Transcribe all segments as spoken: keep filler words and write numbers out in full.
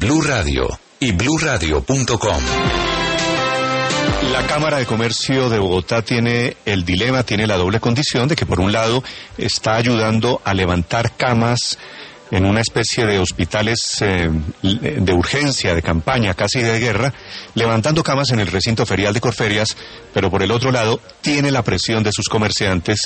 Blue Radio y blue radio punto com. La Cámara de Comercio de Bogotá tiene el dilema, tiene la doble condición de que por un lado está ayudando a levantar camas en una especie de hospitales eh, de urgencia, de campaña, casi de guerra, levantando camas en el recinto ferial de Corferias, pero por el otro lado tiene la presión de sus comerciantes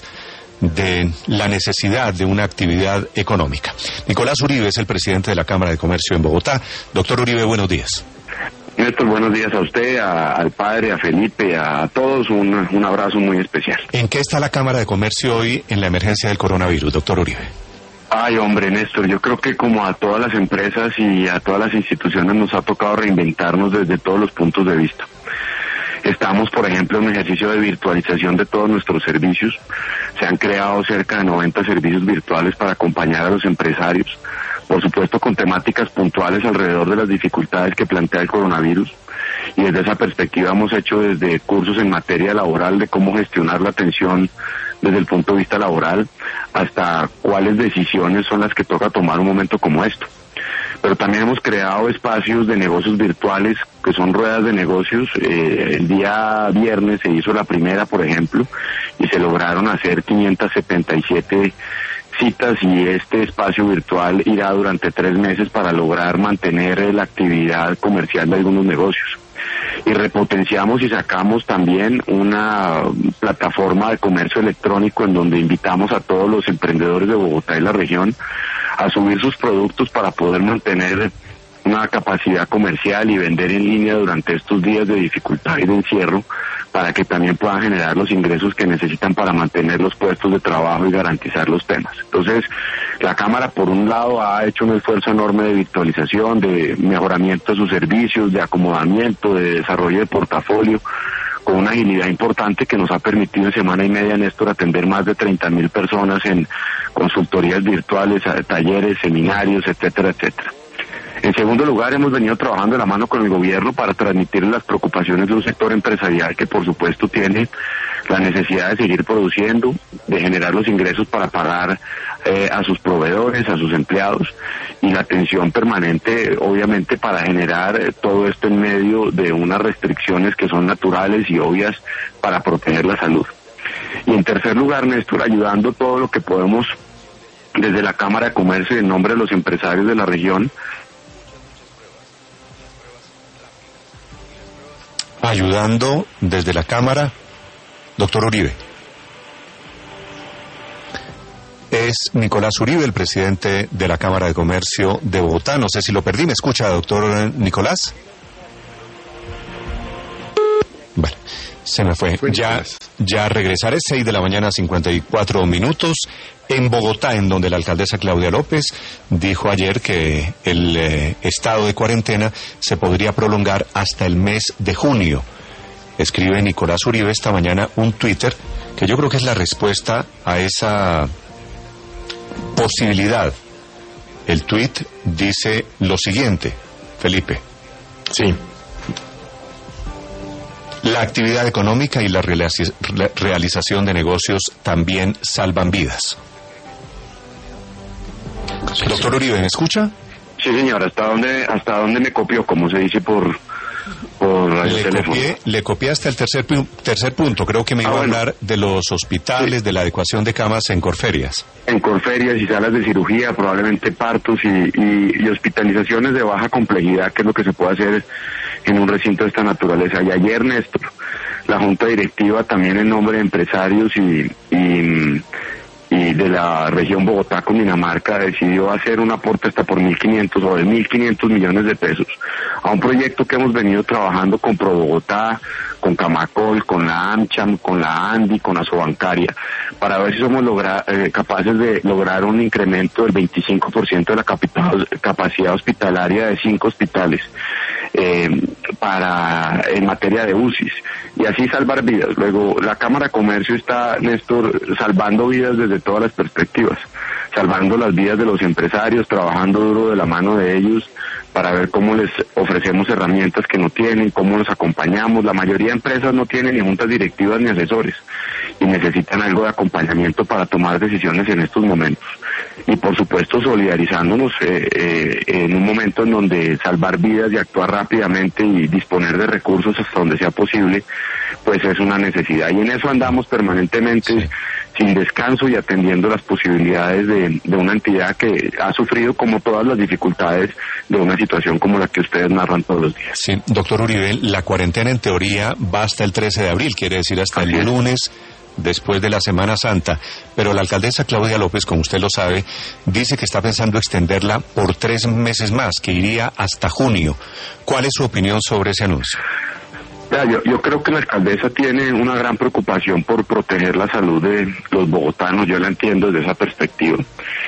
de la necesidad de una actividad económica. Nicolás Uribe es el presidente de la Cámara de Comercio en Bogotá. Doctor Uribe, buenos días. Néstor, buenos días a usted, a, al padre, a Felipe, a todos, un, un abrazo muy especial. ¿En qué está la Cámara de Comercio hoy en la emergencia del coronavirus, doctor Uribe? Ay, hombre, Néstor, yo creo que como a todas las empresas y a todas las instituciones nos ha tocado reinventarnos desde todos los puntos de vista. Estamos, por ejemplo, en un ejercicio de virtualización de todos nuestros servicios. Se han creado cerca de noventa servicios virtuales para acompañar a los empresarios, por supuesto con temáticas puntuales alrededor de las dificultades que plantea el coronavirus. Y desde esa perspectiva hemos hecho desde cursos en materia laboral de cómo gestionar la atención desde el punto de vista laboral, hasta cuáles decisiones son las que toca tomar un momento como esto. Pero también hemos creado espacios de negocios virtuales, que son ruedas de negocios. Eh, el día viernes se hizo la primera, por ejemplo, y se lograron hacer quinientas setenta y siete citas, y este espacio virtual irá durante tres meses para lograr mantener la actividad comercial de algunos negocios. Y repotenciamos y sacamos también una plataforma de comercio electrónico en donde invitamos a todos los emprendedores de Bogotá y la región a subir sus productos para poder mantener una capacidad comercial y vender en línea durante estos días de dificultad y de encierro, para que también puedan generar los ingresos que necesitan para mantener los puestos de trabajo y garantizar los temas. Entonces, la Cámara, por un lado, ha hecho un esfuerzo enorme de virtualización, de mejoramiento de sus servicios, de acomodamiento, de desarrollo de portafolio, con una agilidad importante que nos ha permitido en semana y media, Néstor, atender más de treinta mil personas en consultorías virtuales, talleres, seminarios, etcétera, etcétera. En segundo lugar, hemos venido trabajando de la mano con el gobierno para transmitir las preocupaciones de un sector empresarial que, por supuesto, tiene la necesidad de seguir produciendo, de generar los ingresos para pagar eh, a sus proveedores, a sus empleados, y la atención permanente, obviamente, para generar eh, todo esto en medio de unas restricciones que son naturales y obvias para proteger la salud. Y en tercer lugar, Néstor, ayudando todo lo que podemos desde la Cámara de Comercio y en nombre de los empresarios de la región. Ayudando desde la Cámara, doctor Uribe. Es Nicolás Uribe, el presidente de la Cámara de Comercio de Bogotá. No sé si lo perdí, ¿me escucha, doctor Nicolás? Bueno, se me fue. Ya, ya regresaré, seis de la mañana, cincuenta y cuatro minutos, en Bogotá, en donde la alcaldesa Claudia López dijo ayer que el eh, estado de cuarentena se podría prolongar hasta el mes de junio. Escribe Nicolás Uribe esta mañana un Twitter que yo creo que es la respuesta a esa posibilidad. El tweet dice lo siguiente, Felipe. Sí. La actividad económica y la realización de negocios también salvan vidas. Sí, doctor sí. Uribe, ¿me escucha? Sí, señor. ¿Hasta dónde, hasta dónde me copió, como se dice por, por el le teléfono? Copié, le copié hasta el tercer, tercer punto. Creo que me iba ah, bueno. a hablar de los hospitales, sí. de la adecuación de camas en Corferias. En Corferias y salas de cirugía, probablemente partos y, y, y hospitalizaciones de baja complejidad, que es lo que se puede hacer en un recinto de esta naturaleza. Y ayer, Néstor, la Junta Directiva, también en nombre de empresarios y, y, y de la región Bogotá con Dinamarca, decidió hacer un aporte hasta por mil quinientos o de mil quinientos millones de pesos a un proyecto que hemos venido trabajando con Pro Bogotá, con Camacol, con la AmCham, con la ANDI, con Asobancaria, para ver si somos logra, eh, capaces de lograr un incremento del veinticinco por ciento de la capital, capacidad hospitalaria de cinco hospitales eh, para en materia de U C Is, y así salvar vidas. Luego, la Cámara de Comercio está, Néstor, salvando vidas desde todas las perspectivas. salvando las vidas de los empresarios, trabajando duro de la mano de ellos para ver cómo les ofrecemos herramientas que no tienen, cómo los acompañamos. La mayoría de empresas no tienen ni juntas directivas ni asesores y necesitan algo de acompañamiento para tomar decisiones en estos momentos. Y por supuesto solidarizándonos eh, eh, en un momento en donde salvar vidas y actuar rápidamente y disponer de recursos hasta donde sea posible, pues es una necesidad. Y en eso andamos permanentemente, sí, sin descanso y atendiendo las posibilidades de, de una entidad que ha sufrido como todas las dificultades de una situación como la que ustedes narran todos los días. Sí, doctor Uribe, la cuarentena en teoría va hasta el trece de abril, quiere decir hasta Así el es. lunes después de la Semana Santa, pero la alcaldesa Claudia López, como usted lo sabe, dice que está pensando extenderla por tres meses más, que iría hasta junio. ¿Cuál es su opinión sobre ese anuncio? Ya, yo, yo creo que la alcaldesa tiene una gran preocupación por proteger la salud de los bogotanos, yo la entiendo desde esa perspectiva,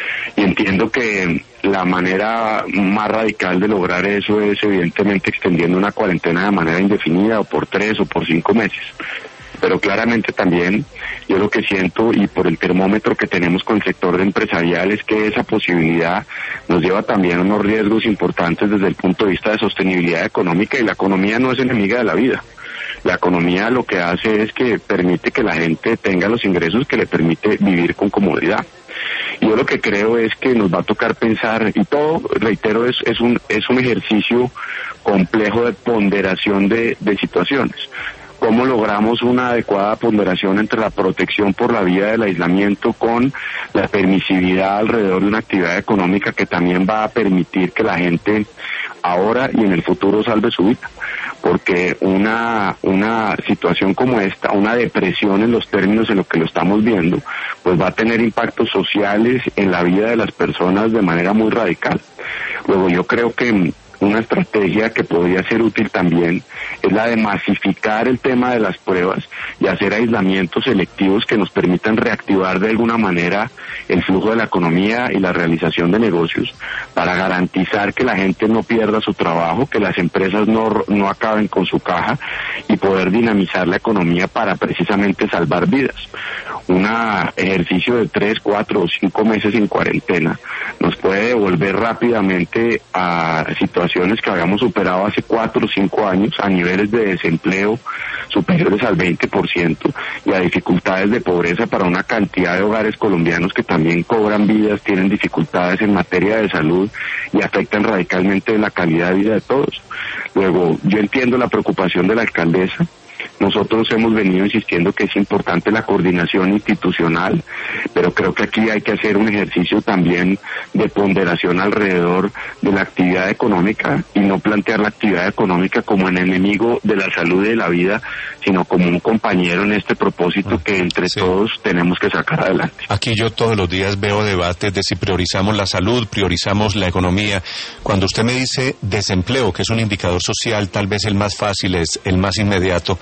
y entiendo que la manera más radical de lograr eso es evidentemente extendiendo una cuarentena de manera indefinida o por tres o por cinco meses. Pero claramente también yo lo que siento y por el termómetro que tenemos con el sector empresarial es que esa posibilidad nos lleva también a unos riesgos importantes desde el punto de vista de sostenibilidad económica, y la economía no es enemiga de la vida. La economía lo que hace es que permite que la gente tenga los ingresos que le permite vivir con comodidad. Y yo lo que creo es que nos va a tocar pensar, y todo, reitero, es, es un es un ejercicio complejo de ponderación de, de situaciones. ¿Cómo logramos una adecuada ponderación entre la protección por la vía del aislamiento con la permisividad alrededor de una actividad económica que también va a permitir que la gente ahora y en el futuro salve su vida? Porque una una situación como esta, una depresión en los términos en los que lo estamos viendo, pues va a tener impactos sociales en la vida de las personas de manera muy radical. Luego yo creo que una estrategia que podría ser útil también es la de masificar el tema de las pruebas y hacer aislamientos selectivos que nos permitan reactivar de alguna manera el flujo de la economía y la realización de negocios para garantizar que la gente no pierda su trabajo, que las empresas no, no acaben con su caja y poder dinamizar la economía para precisamente salvar vidas. Un ejercicio de tres, cuatro o cinco meses en cuarentena nos puede devolver rápidamente a situaciones que habíamos superado hace cuatro o cinco años, a niveles de desempleo superiores al veinte por ciento y a dificultades de pobreza para una cantidad de hogares colombianos que también cobran vidas, tienen dificultades en materia de salud y afectan radicalmente la calidad de vida de todos. Luego, yo entiendo la preocupación de la alcaldesa. Nosotros hemos venido insistiendo que es importante la coordinación institucional, pero creo que aquí hay que hacer un ejercicio también de ponderación alrededor de la actividad económica y no plantear la actividad económica como un enemigo de la salud y de la vida, sino como un compañero en este propósito que entre sí. todos tenemos que sacar adelante. Aquí yo todos los días veo debates de si priorizamos la salud, priorizamos la economía. Cuando usted me dice desempleo, que es un indicador social tal vez el más fácil, es el más inmediato,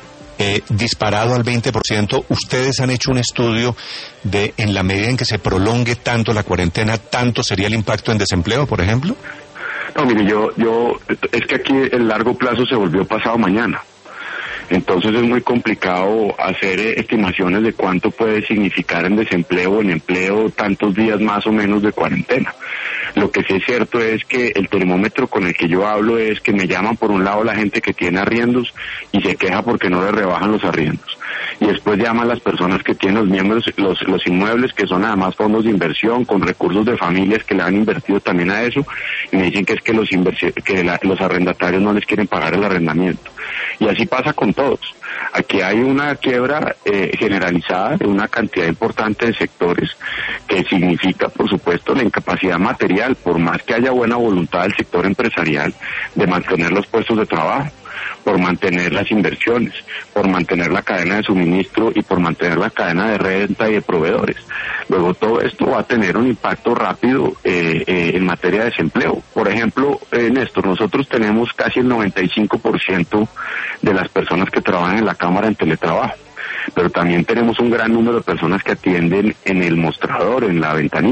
Eh, disparado al veinte por ciento, ¿ustedes han hecho un estudio de en la medida en que se prolongue tanto la cuarentena, tanto sería el impacto en desempleo, por ejemplo? No, mire, yo, yo, es que aquí el largo plazo se volvió pasado mañana. Entonces es muy complicado hacer estimaciones de cuánto puede significar en desempleo o en empleo tantos días más o menos de cuarentena. Lo que sí es cierto es que el termómetro con el que yo hablo es que me llaman por un lado la gente que tiene arriendos y se queja porque no le rebajan los arriendos. Y después llaman las personas que tienen los miembros, los, los inmuebles, que son además fondos de inversión con recursos de familias que le han invertido también a eso, y me dicen que es que los inversi- que la, los arrendatarios no les quieren pagar el arrendamiento. Y así pasa con todos. Aquí hay una quiebra eh, generalizada de una cantidad importante de sectores que significa, por supuesto, la incapacidad material, por más que haya buena voluntad del sector empresarial de mantener los puestos de trabajo, por mantener las inversiones, por mantener la cadena de suministro y por mantener la cadena de renta y de proveedores. Luego todo esto va a tener un impacto rápido eh, eh, en materia de desempleo. Por ejemplo, eh, Néstor, nosotros tenemos casi el noventa y cinco por ciento de las personas que trabajan en la Cámara en teletrabajo, pero también tenemos un gran número de personas que atienden en el mostrador, en la ventanilla.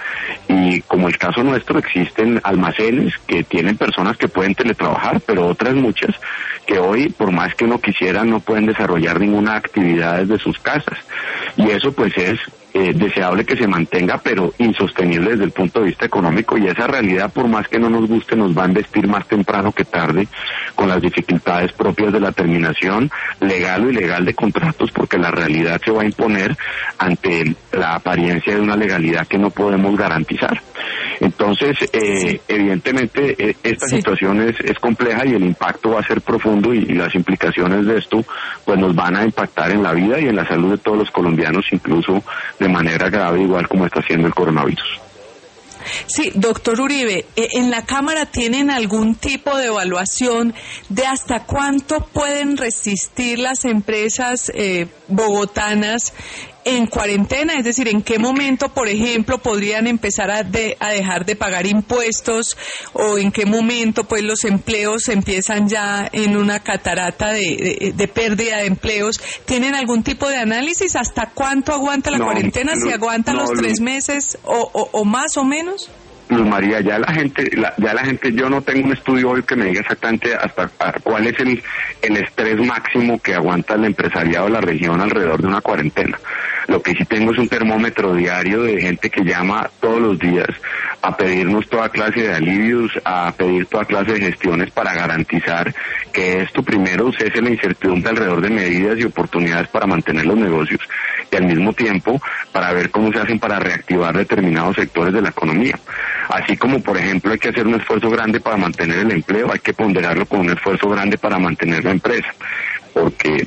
Y como el caso nuestro, existen almacenes que tienen personas que pueden teletrabajar, pero otras muchas que hoy, por más que uno quisiera, no pueden desarrollar ninguna actividad desde sus casas. Y eso pues es eh, deseable que se mantenga, pero insostenible desde el punto de vista económico, y esa realidad, por más que no nos guste, nos va a embestir más temprano que tarde con las dificultades propias de la terminación legal o ilegal de contratos, porque la realidad se va a imponer ante la apariencia de una legalidad que no podemos garantizar. Entonces, eh, sí. evidentemente, eh, esta sí. situación es, es compleja y el impacto va a ser profundo, y, y las implicaciones de esto pues nos van a impactar en la vida y en la salud de todos los colombianos, incluso de manera grave, igual como está haciendo el coronavirus. Sí, doctor Uribe, ¿en la Cámara tienen algún tipo de evaluación de hasta cuánto pueden resistir las empresas eh, bogotanas en cuarentena? Es decir, ¿en qué momento, por ejemplo, podrían empezar a, de, a dejar de pagar impuestos, o en qué momento pues los empleos empiezan ya en una catarata de, de, de pérdida de empleos? ¿Tienen algún tipo de análisis? ¿Hasta cuánto aguanta la no, cuarentena? No, ¿Si aguanta no, los tres meses o, o, o más o menos? Luz María, ya la gente, la, ya la gente, yo no tengo un estudio hoy que me diga exactamente hasta cuál es el, el estrés máximo que aguanta el empresariado de la región alrededor de una cuarentena. Lo que sí tengo es un termómetro diario de gente que llama todos los días a pedirnos toda clase de alivios, a pedir toda clase de gestiones para garantizar que esto primero cese la incertidumbre alrededor de medidas y oportunidades para mantener los negocios, y al mismo tiempo para ver cómo se hacen para reactivar determinados sectores de la economía. Así como, por ejemplo, hay que hacer un esfuerzo grande para mantener el empleo, hay que ponderarlo con un esfuerzo grande para mantener la empresa, porque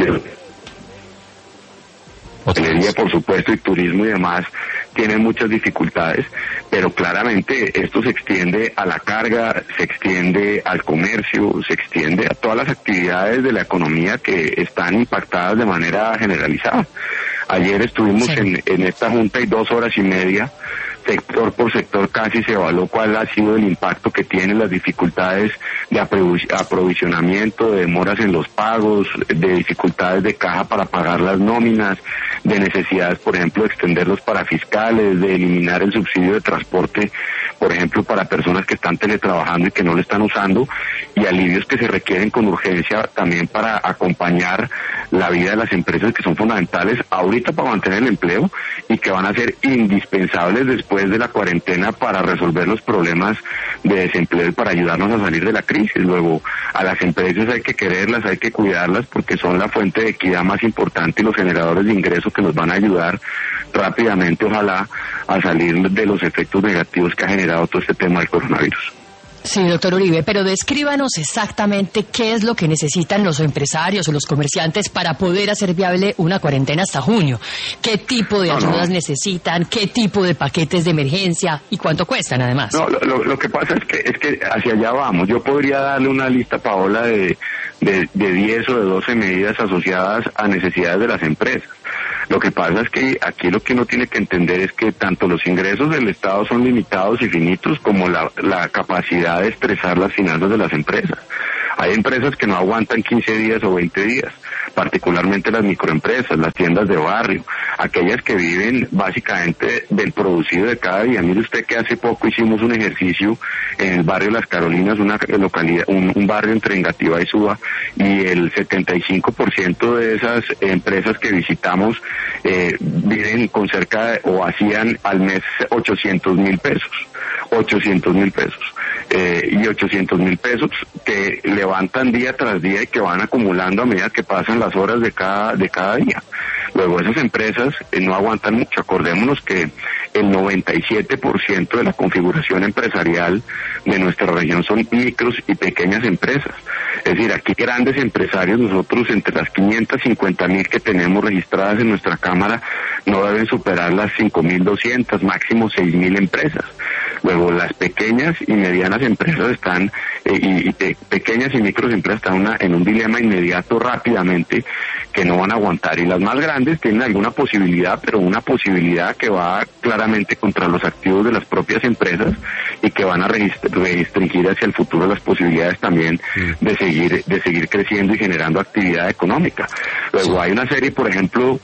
hotelería, por supuesto, y turismo y demás tienen muchas dificultades, pero claramente esto se extiende a la carga, se extiende al comercio, se extiende a todas las actividades de la economía que están impactadas de manera generalizada. Ayer estuvimos sí. en, en esta junta y dos horas y media, sector por sector casi se evaluó cuál ha sido el impacto que tienen las dificultades de aprovisionamiento, de demoras en los pagos, de dificultades de caja para pagar las nóminas, de necesidades, por ejemplo, de extender los parafiscales, de eliminar el subsidio de transporte, por ejemplo, para personas que están teletrabajando y que no lo están usando, y alivios que se requieren con urgencia también para acompañar la vida de las empresas, que son fundamentales ahorita para mantener el empleo y que van a ser indispensables después de la cuarentena para resolver los problemas de desempleo y para ayudarnos a salir de la crisis. Luego, a las empresas hay que quererlas, hay que cuidarlas, porque son la fuente de equidad más importante y los generadores de ingresos que nos van a ayudar rápidamente, ojalá, a salir de los efectos negativos que ha generado todo este tema del coronavirus. Sí, doctor Uribe, pero descríbanos exactamente qué es lo que necesitan los empresarios o los comerciantes para poder hacer viable una cuarentena hasta junio. ¿Qué tipo de no, ayudas no. necesitan? ¿Qué tipo de paquetes de emergencia? ¿Y cuánto cuestan, además? No, lo, lo, lo que pasa es que es que hacia allá vamos. Yo podría darle una lista, Paola, de, de, de diez o de doce medidas asociadas a necesidades de las empresas. Lo que pasa es que aquí lo que uno tiene que entender es que tanto los ingresos del Estado son limitados y finitos, como la, la capacidad de estresar las finanzas de las empresas. Hay empresas que no aguantan quince días o veinte días, particularmente las microempresas, las tiendas de barrio, aquellas que viven básicamente del producido de cada día. Mire usted que hace poco hicimos un ejercicio en el barrio Las Carolinas, una localidad, un, un barrio entre Engativá y Suba, y el setenta y cinco por ciento de esas empresas que visitamos eh, viven con cerca de, o hacían al mes ochocientos mil pesos. ochocientos mil pesos. Eh, y ochocientos mil pesos que levantan día tras día y que van acumulando a medida que pasan las horas de cada de cada día. Luego esas empresas eh, no aguantan mucho. Acordémonos que el noventa y siete por ciento de la configuración empresarial de nuestra región son micros y pequeñas empresas. Es decir, aquí grandes empresarios, nosotros entre las quinientas cincuenta mil que tenemos registradas en nuestra Cámara, no deben superar las cinco mil doscientas, máximo seis mil empresas. Luego las pequeñas y medianas empresas están, eh, y, y pe- pequeñas y micros empresas están una, en un dilema inmediato rápidamente que no van a aguantar, y las más grandes tienen alguna posibilidad, pero una posibilidad que va claramente contra los activos de las propias empresas y que van a regist- restringir hacia el futuro las posibilidades también de seguir de seguir creciendo y generando actividad económica. Luego hay una serie, por ejemplo,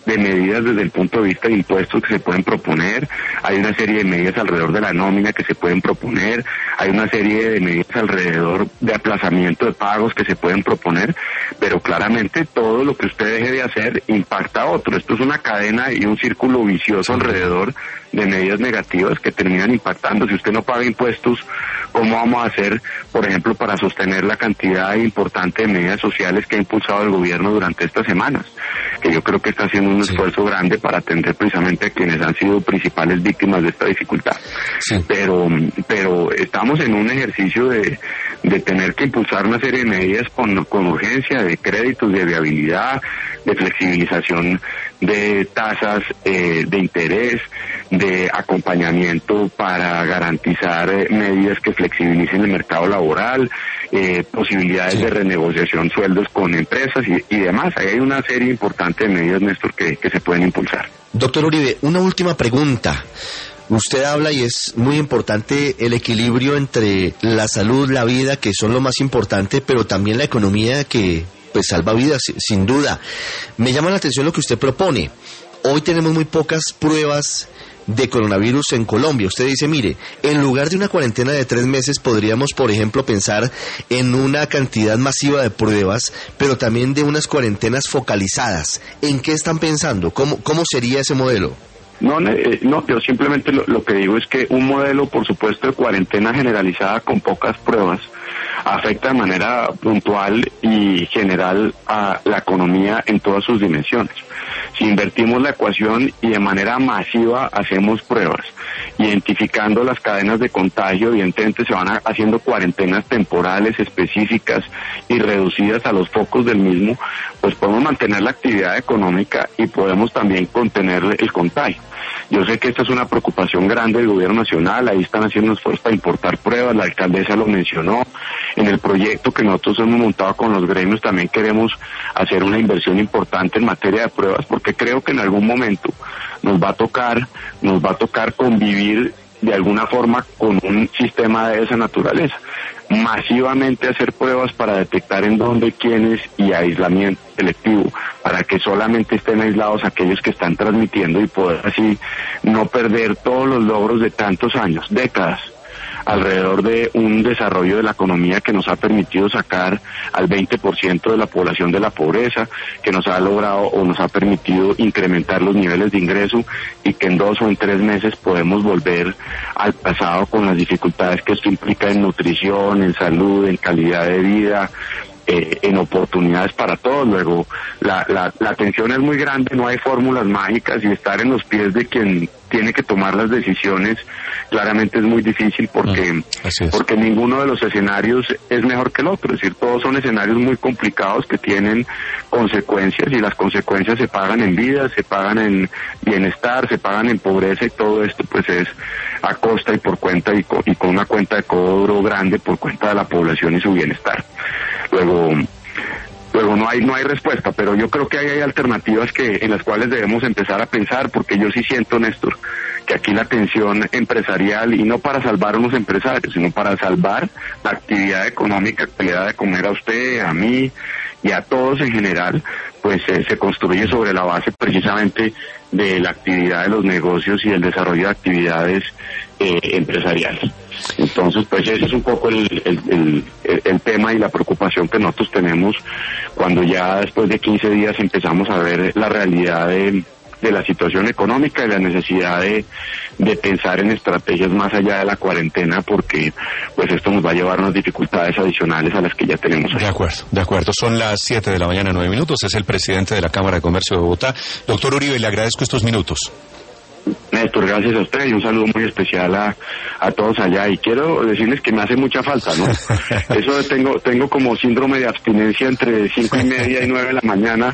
de medidas desde el punto de vista de impuestos que se pueden proponer, hay una serie de medidas alrededor de la nómina que se pueden proponer, hay una serie de medidas alrededor de aplazamiento de pagos que se pueden proponer, pero claramente todo lo que usted deje de hacer impacta a otro. Esto es una cadena y un círculo vicioso alrededor de medidas negativas que terminan impactando. Si usted no paga impuestos, ¿cómo vamos a hacer, por ejemplo, para sostener la cantidad importante de medidas sociales que ha impulsado el gobierno durante estas semanas? Que yo creo que está haciendo un sí. esfuerzo grande para atender precisamente a quienes han sido principales víctimas de esta dificultad. Sí. Pero, pero estamos en un ejercicio de, de tener que impulsar una serie de medidas con, con urgencia, de créditos, de viabilidad, de flexibilización de tasas eh, de interés, de acompañamiento para garantizar eh, medidas que flexibilicen el mercado laboral, eh, posibilidades sí. de renegociación sueldos con empresas y, y demás. Ahí hay una serie importante de medidas, Néstor, que, que se pueden impulsar. Doctor Uribe, una última pregunta. Usted habla y es muy importante el equilibrio entre la salud, la vida, que son lo más importante, pero también la economía que pues salva vidas, sin duda. Me llama la atención lo que usted propone. Hoy tenemos muy pocas pruebas de coronavirus en Colombia. Usted dice, mire, en lugar de una cuarentena de tres meses, podríamos, por ejemplo, pensar en una cantidad masiva de pruebas, pero también de unas cuarentenas focalizadas. ¿En qué están pensando? ¿Cómo, cómo sería ese modelo? No, eh, no, yo simplemente lo, lo que digo es que un modelo, por supuesto, de cuarentena generalizada con pocas pruebas afecta de manera puntual y general a la economía en todas sus dimensiones. Si invertimos la ecuación y de manera masiva hacemos pruebas, identificando las cadenas de contagio, evidentemente se van a, haciendo cuarentenas temporales específicas y reducidas a los focos del mismo, pues podemos mantener la actividad económica y podemos también contener el contagio. Yo sé que esta es una preocupación grande del gobierno nacional, ahí están haciendo esfuerzos para importar pruebas, la alcaldesa lo mencionó, en el proyecto que nosotros hemos montado con los gremios también queremos hacer una inversión importante en materia de pruebas, porque creo que en algún momento nos va a tocar, nos va a tocar convivir de alguna forma con un sistema de esa naturaleza. Masivamente hacer pruebas para detectar en dónde, quiénes y aislamiento selectivo, para que solamente estén aislados aquellos que están transmitiendo y poder así no perder todos los logros de tantos años, décadas, alrededor de un desarrollo de la economía que nos ha permitido sacar al veinte por ciento de la población de la pobreza, que nos ha logrado o nos ha permitido incrementar los niveles de ingreso y que en dos o en tres meses podemos volver al pasado con las dificultades que esto implica en nutrición, en salud, en calidad de vida, Eh, en oportunidades para todos. Luego, la, la, la tensión es muy grande, no hay fórmulas mágicas y estar en los pies de quien tiene que tomar las decisiones claramente es muy difícil porque, mm, es. porque ninguno de los escenarios es mejor que el otro. Es decir, todos son escenarios muy complicados que tienen consecuencias y las consecuencias se pagan en vida, se pagan en bienestar, se pagan en pobreza y todo esto pues es a costa y por cuenta y, co- y con una cuenta de cobro grande por cuenta de la población y su bienestar. Luego, luego no hay no hay respuesta, pero yo creo que hay, hay alternativas que en las cuales debemos empezar a pensar, porque yo sí siento, Néstor, que aquí la tensión empresarial, y no para salvar a unos empresarios, sino para salvar la actividad económica que le da de comer a usted, a mí y a todos en general, pues eh, se construye sobre la base precisamente de la actividad de los negocios y el desarrollo de actividades eh, empresariales. Entonces, pues ese es un poco el, el, el, el tema y la preocupación que nosotros tenemos cuando ya después de quince días empezamos a ver la realidad de, de la situación económica y la necesidad de, de pensar en estrategias más allá de la cuarentena, porque pues esto nos va a llevar unas dificultades adicionales a las que ya tenemos hoy. De acuerdo, de acuerdo. Son las siete de la mañana, nueve minutos. Es el presidente de la Cámara de Comercio de Bogotá. Doctor Uribe, le agradezco estos minutos. Néstor, gracias a usted y un saludo muy especial a, a todos allá. Y quiero decirles que me hace mucha falta, ¿no? Eso tengo tengo como síndrome de abstinencia entre cinco y media y nueve de la mañana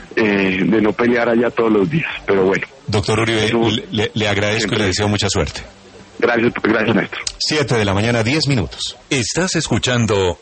eh, de no pelear allá todos los días. Pero bueno. Doctor Uribe, eso, le, le agradezco siempre. Y le deseo mucha suerte. Gracias, gracias, Néstor. Siete de la mañana, diez minutos. Estás escuchando